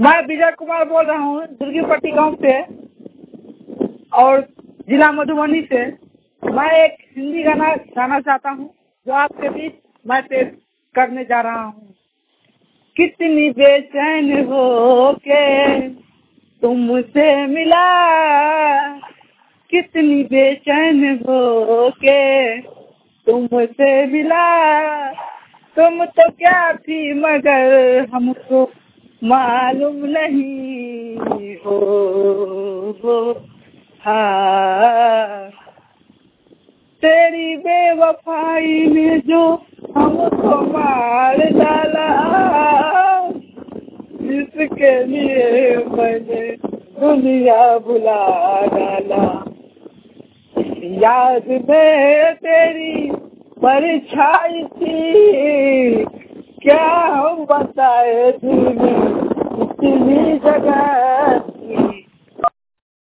मैं विजय कुमार बोल रहा हूँ दुर्गीपट्टी गांव से और जिला मधुबनी से। मैं एक हिंदी गाना गाना चाहता हूँ जो आपके बीच मैं पेश करने जा रहा हूँ। कितनी बेचैन हो के तुमसे मिला, कितनी बेचैन हो के तुमसे मिला, तुम तो क्या थी मगर हमको मालूम नहीं हो। हाँ, तेरी बेवफाई ने जो हमको मार डाला, जिसके लिए मैंने दुनिया भुला डाला। याद में तेरी परछाई थी, क्या हम बताए दिल में इतनी जगह